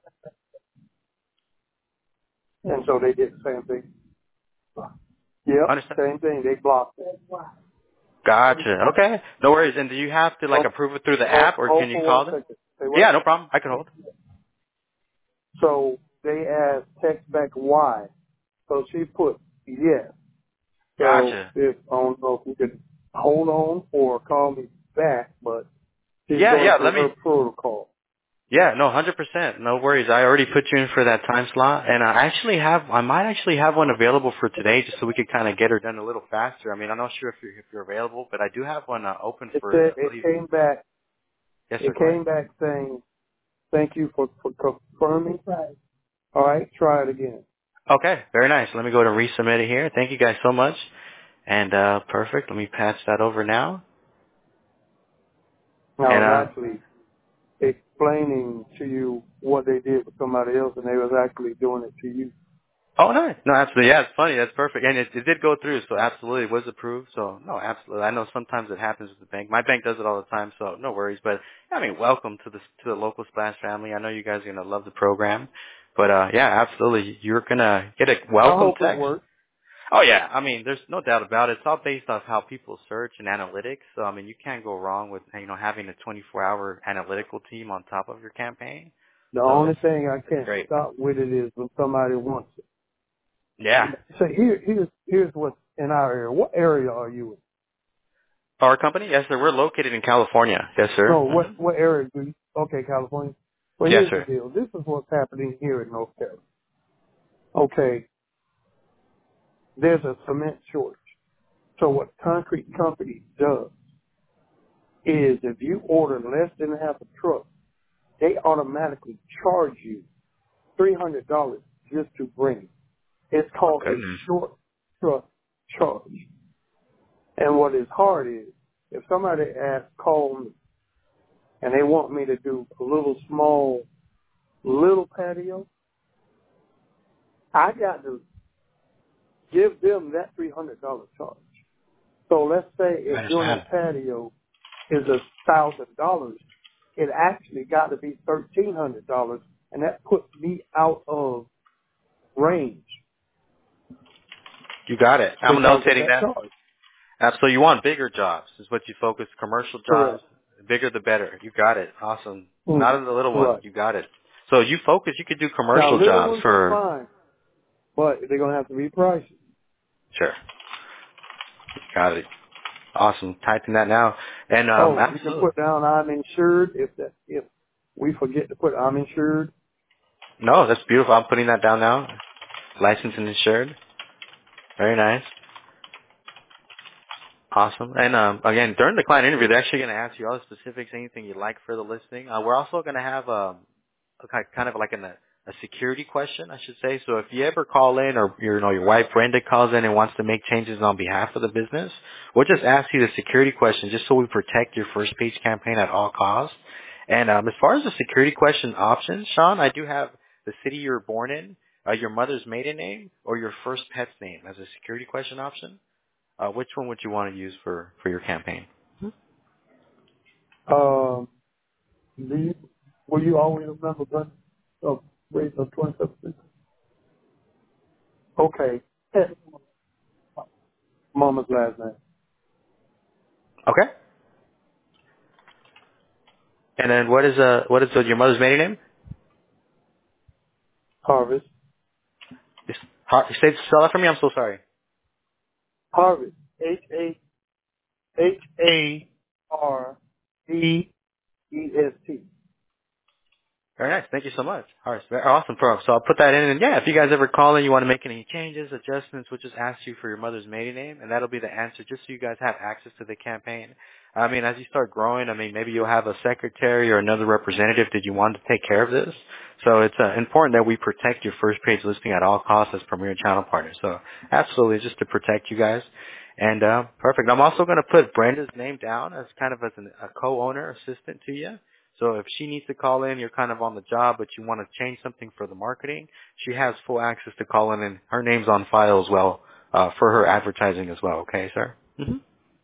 And so they did the same thing. Yep, Understand? same thing. They blocked it. Gotcha. Okay. No worries. And do you have to like Oh, approve it through the oh, app, or hold can you for one call them? second. Say what? Yeah, no problem. I can hold. So they asked text back why. So she put yes. So Gotcha. if I don't know if you could hold on or call me back, but she's Yeah, going yeah. through Let me. her protocol. Yeah, no, hundred percent. No worries. I already put you in for that time slot, and I actually have. I might actually have one available for today, just so we could kind of get her done a little faster. I mean, I'm not sure if you're if you're available, but I do have one uh, open It for. said I it believe. came back. Yes, It sir. Go ahead. came back saying thank you for, for confirming. All right, try it again. Okay, very nice. Let me go to resubmit it here. Thank you guys so much. And uh perfect. Let me patch that over now. I And was uh actually explaining to you what they did with somebody else, and they was actually doing it to you. Oh, no. No, absolutely. Yeah, it's funny. That's perfect. And it, it did go through, so absolutely it was approved. So, no, absolutely. I know sometimes it happens with the bank. My bank does it all the time, so no worries. But, I mean, welcome to the, to the local Splash family. I know you guys are going to love the program. But, uh, yeah, absolutely. You're going to get a I welcome hope it text. works. Oh, yeah. I mean, there's no doubt about it. It's all based off how people search and analytics. So, I mean, you can't go wrong with, you know, having a twenty-four hour analytical team on top of your campaign. The So only it's, thing I it's can't great. stop with it is when somebody wants it. Yeah. So here, here's here's what's in our area. What area are you in? Our company? Yes, sir. We're located in California. Yes, sir. No, hmm what what area do you? Okay, California. Well, Yes, here's the sir. deal. This is what's happening here in North Carolina. Okay, there's a cement shortage. So what concrete company does is if you order less than half a truck, they automatically charge you three hundred dollars just to bring it. It's Oh, called a goodness. short truck charge. And what is hard is if somebody asks, call me, and they want me to do a little small, little patio, I got to give them that three hundred dollars charge. So let's say I if doing understand. that patio is a thousand dollars, it actually got to be thirteen hundred dollars, and that puts me out of range You got it. I'm because of notating that that. charge. Absolutely. You want bigger jobs is what you focus. Commercial jobs. Correct. The bigger the better. You got it. Awesome. Mm. Not in the little ones. Right. You got it. So you focus. You could do Now, commercial little jobs ones are for. fine, but they're gonna have to be pricey. Sure. Got it. Awesome. Typing that now. And um, Oh, you can absolutely. put down I'm insured if that if we forget to put I'm insured. No, that's beautiful. I'm putting that down now. Licensed and insured. Very nice. Awesome. And um, again, during the client interview, they're actually going to ask you all the specifics, anything you'd like for the listing. Uh, we're also going to have um, a ki- kind of like an, a, a security question, I should say. So if you ever call in, or you know your wife Brenda calls in and wants to make changes on behalf of the business, we'll just ask you the security question just so we protect your first page campaign at all costs. And um, as far as the security question options, Sean, I do have the city you were born in, uh, your mother's maiden name, or your first pet's name as a security question option. Uh, which one would you want to use for, for your campaign? Um, do you, will you always remember Brenda of race of twenty seventeen? Okay. Mama's last name. Okay. And then what is uh what is uh, your mother's maiden name? Harvest. Just, Har- say spell that for me. I'm so sorry. Harvest. H A H A R D E S T. Very nice. Thank you so much. All right. Very awesome, Pro. So I'll put that in. And yeah, if you guys ever call in, you want to make any changes, adjustments, we'll just ask you for your mother's maiden name, and that'll be the answer, just so you guys have access to the campaign. I mean, as you start growing, I mean, maybe you'll have a secretary or another representative that you want to take care of this. So it's uh, important that we protect your first page listing at all costs as Premier Channel Partner. So absolutely, just to protect you guys. And uh, perfect. I'm also going to put Brenda's name down as kind of as an, a co-owner assistant to you. So if she needs to call in, you're kind of on the job, but you want to change something for the marketing, she has full access to call in, and her name's on file as well uh, for her advertising as well. Okay, sir? hmm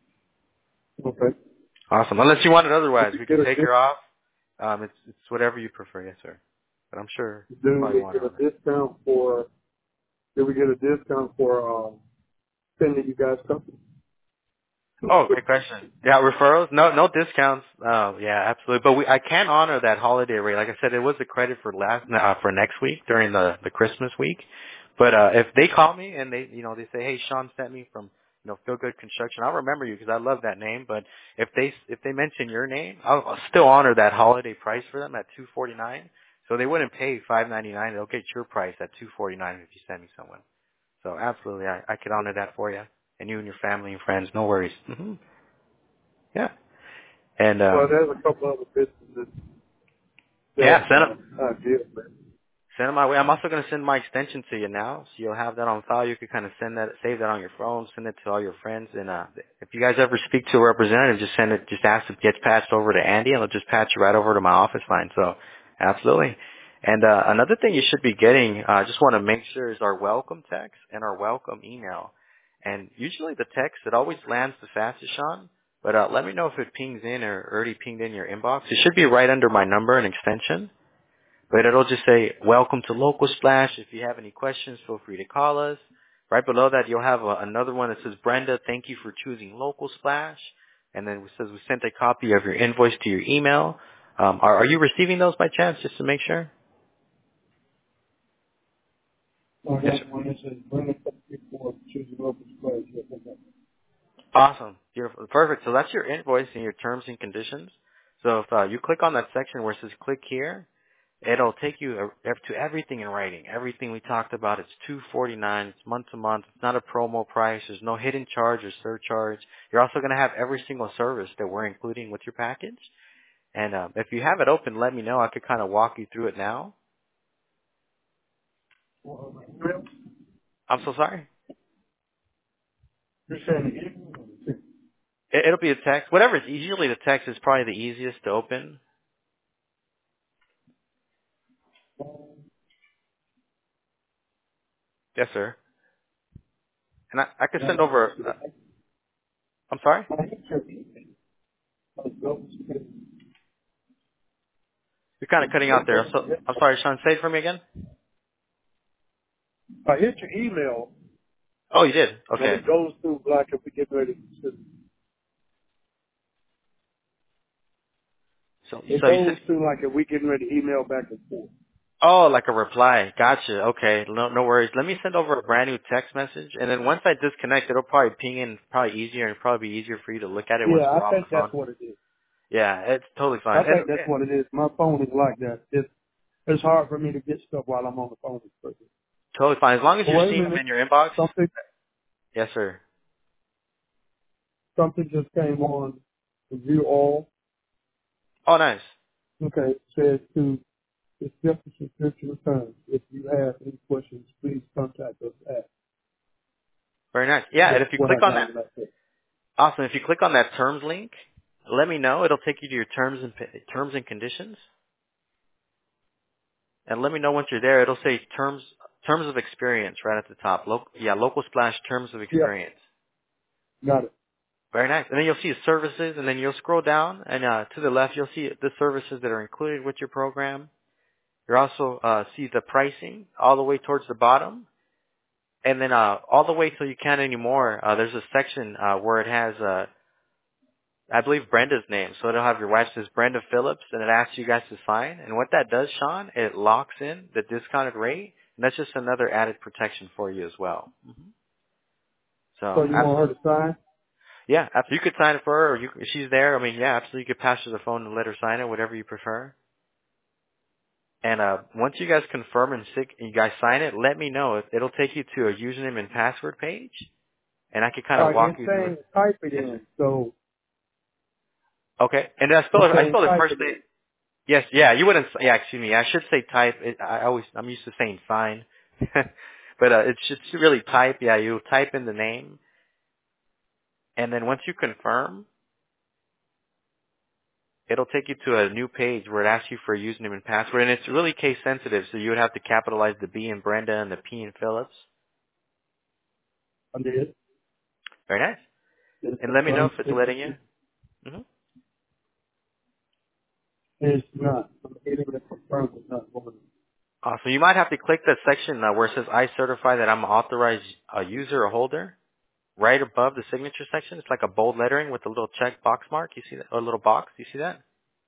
Okay. Awesome. Unless you want it Do otherwise, we we get can a take dis- her off. Um, it's it's whatever you prefer, yes, sir. But I'm sure you do probably we want get her a on there. discount for do we get a discount for um sending you guys something? Oh, great question. Yeah, referrals? No, no discounts. Oh, yeah, absolutely. But we, I can honor that holiday rate. Like I said, it was a credit for last, uh, for next week during the, the Christmas week. But, uh, if they call me and they, you know, they say, hey, Sean sent me from, you know, Feel Good Construction, I'll remember you because I love that name. But if they, if they mention your name, I'll, I'll still honor that holiday price for them at two forty-nine. So they wouldn't pay five ninety-nine. They'll get your price at two forty-nine if you send me someone. So absolutely, I, I could honor that for you. And you and your family and friends, no worries. hmm Yeah. And Well, um there's a couple other businesses that yeah, send them uh, I deal with. send them my way. I'm also going to send my extension to you now, so you'll have that on file. You can kind of send that, save that on your phone, send it to all your friends. And uh if you guys ever speak to a representative, just send it. Just ask if it gets patched over to Andy, and it'll just patch you right over to my office line. So absolutely. And uh, another thing you should be getting, I uh, just want to make sure, is our welcome text and our welcome email. And usually the text, it always lands the fastest, Sean. But uh, let me know if it pings in or already pinged in your inbox. It should be right under my number and extension. But it'll just say, welcome to Local Splash. If you have any questions, feel free to call us. Right below that, you'll have a, another one that says, Brenda, thank you for choosing Local Splash. And then it says, we sent a copy of your invoice to your email. Um, are, are you receiving those by chance, just to make sure? Oh, I Yes, got sir. one that says, Brenda, thank you for choosing Local Splash. Yes, I got it. Awesome. Beautiful. Perfect. So that's your invoice and your terms and conditions. So if uh, you click on that section where it says click here, it'll take you uh, to everything in writing. Everything we talked about. It's two forty-nine. It's month to month. It's not a promo price. There's no hidden charge or surcharge. You're also going to have every single service that we're including with your package. And um, if you have it open, let me know. I could kind of walk you through it now. Well, uh, email? I'm so sorry. You're saying the email? It, it'll be a text. Whatever. It's usually the text is probably the easiest to open. Yes, sir. And I, I could send over. Uh, I'm sorry. I hit your email. I was Local Splash. You're kind of cutting out there. So, I'm sorry, Sean. Say it for me again. I hit your email, Oh, you did. and Okay. it goes through like if we get ready to. So, It so you said, goes through like if we getting ready to email back and forth. oh, like a reply. Gotcha. Okay. No, no worries. Let me send over a brand new text message, and then once I disconnect, it'll probably ping in probably easier, and probably be easier for you to look at it once Yeah, I we're off the think phone. that's what it is. Yeah, it's totally I fine. And, think that's what it is. My phone is like that. It's it's hard for me to get stuff while I'm on the phone with person. totally fine. As long as Oh, you're wait a seeing them minute. in your inbox. Something Yes, sir. something just came on. Review all. Oh, nice. Okay, it says to accept the subscription return. If you have any questions, please contact us at. Very nice. Yeah, and That's if you what I click on got that, when I said. awesome. If you click on that terms link, let me know. It'll take you to your terms and terms and conditions. And let me know once you're there. It'll say terms terms of experience right at the top. Local, yeah, local splash terms of Yeah, experience. got it. Very nice. And then you'll see services, and then you'll scroll down, and uh, to the left you'll see the services that are included with your program. You'll also uh, see the pricing all the way towards the bottom, and then uh, all the way till you can't anymore. Uh, there's a section uh, where it has, uh, I believe, Brenda's name. So it'll have your wife says Brenda Phillips, and it asks you guys to sign. And what that does, Sean, it locks in the discounted rate, and that's just another added protection for you as well. hmm So So you want absolutely. her to sign? Yeah, absolutely. You could sign it for her, or you, if she's there. I mean, yeah, absolutely. You could pass her the phone and let her sign it, whatever you prefer. And uh, once you guys confirm and sig- you guys sign it, let me know. It- It'll take you to a username and password page, and I could kind All of right, walk it's you through it. saying type it Yes, sir. in. So Okay. And I spell it's it. I saying spell the type first it name. in. Yes. Yeah. You wouldn't. Yeah. Excuse me. I should say type. It, I always. I'm used to saying sign, but uh, it should really type. Yeah. You type in the name, and then once you confirm, it'll take you to a new page where it asks you for a username and password, and it's really case sensitive, so you would have to capitalize the B in Brenda and the P in Phillips. I did. Very nice. It's And let me know if confirmed it's letting you. signature. hmm It's not. I'm hitting it confirmed. It's not going. Awesome. You might have to click that section uh, where it says I certify that I'm an authorized uh, user or holder. Right above the signature section, it's like a bold lettering with a little check box mark. You see that? Or a little box. You see that?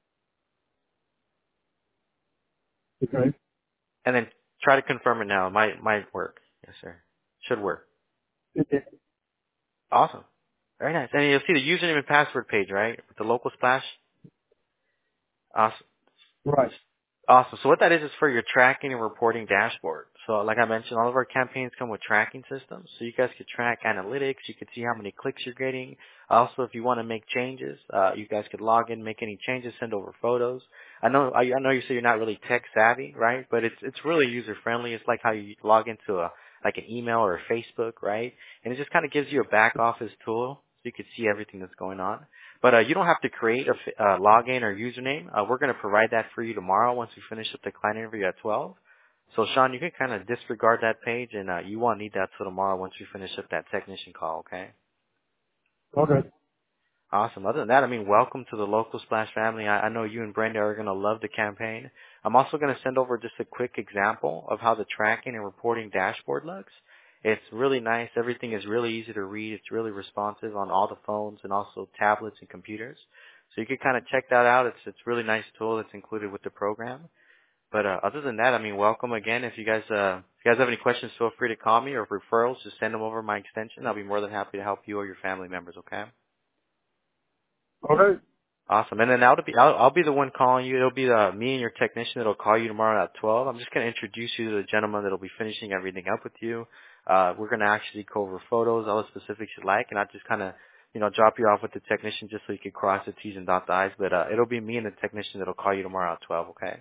Okay. And then try to confirm it now. It might might work. Yes, sir. Should work. It did. Awesome. Very nice. And you'll see the username and password page, right? With the local splash. Awesome. Right. Awesome. So what that is is for your tracking and reporting dashboard. So like I mentioned, all of our campaigns come with tracking systems. So you guys could track analytics. You could see how many clicks you're getting. Also, if you want to make changes, uh, you guys could log in, make any changes, send over photos. I know, I, I know you say you're not really tech savvy, right? But it's, it's really user friendly. It's like how you log into a, like an email or a Facebook, right? And it just kind of gives you a back office tool you can see everything that's going on. But uh, you don't have to create a f- uh, login or username. Uh, we're going to provide that for you tomorrow once we finish up the client interview at twelve. So, Sean, you can kind of disregard that page, and uh, you won't need that till tomorrow once we finish up that technician call, okay? Okay. Awesome. Other than that, I mean, welcome to the Local Splash family. I, I know you and Brenda are going to love the campaign. I'm also going to send over just a quick example of how the tracking and reporting dashboard looks. It's really nice. Everything is really easy to read. It's really responsive on all the phones and also tablets and computers. So you can kind of check that out. It's it's a really nice tool that's included with the program. But uh, other than that, I mean, welcome again. If you guys uh, if you guys have any questions, feel free to call me, or referrals, just send them over my extension. I'll be more than happy to help you or your family members. Okay. Okay. Awesome. And then I'll be I'll, I'll be the one calling you. It'll be uh, me and your technician that'll call you tomorrow at twelve. I'm just going to introduce you to the gentleman that'll be finishing everything up with you. Uh, we're going to actually go over photos, all the specifics you like, and I'll just kind of, you know, drop you off with the technician just so you can cross the T's and dot the I's. But uh, it'll be me and the technician that'll call you tomorrow at twelve, okay?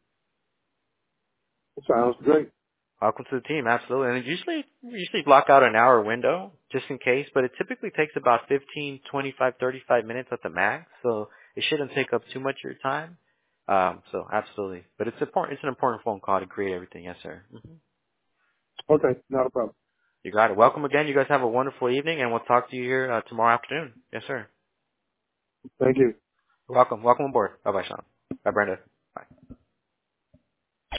Sounds great. Welcome to the team, absolutely. And usually, we usually block out an hour window just in case, but it typically takes about fifteen, twenty-five, thirty-five minutes at the max, so it shouldn't take up too much of your time. Um, so absolutely, but it's important. It's an important phone call to create everything. Yes, sir. hmm Okay. Not a problem. You got it. Welcome again. You guys have a wonderful evening, and we'll talk to you here uh, tomorrow afternoon. Yes, sir. Thank you. Welcome. Welcome aboard. Bye, bye, Sean. Bye, Brenda.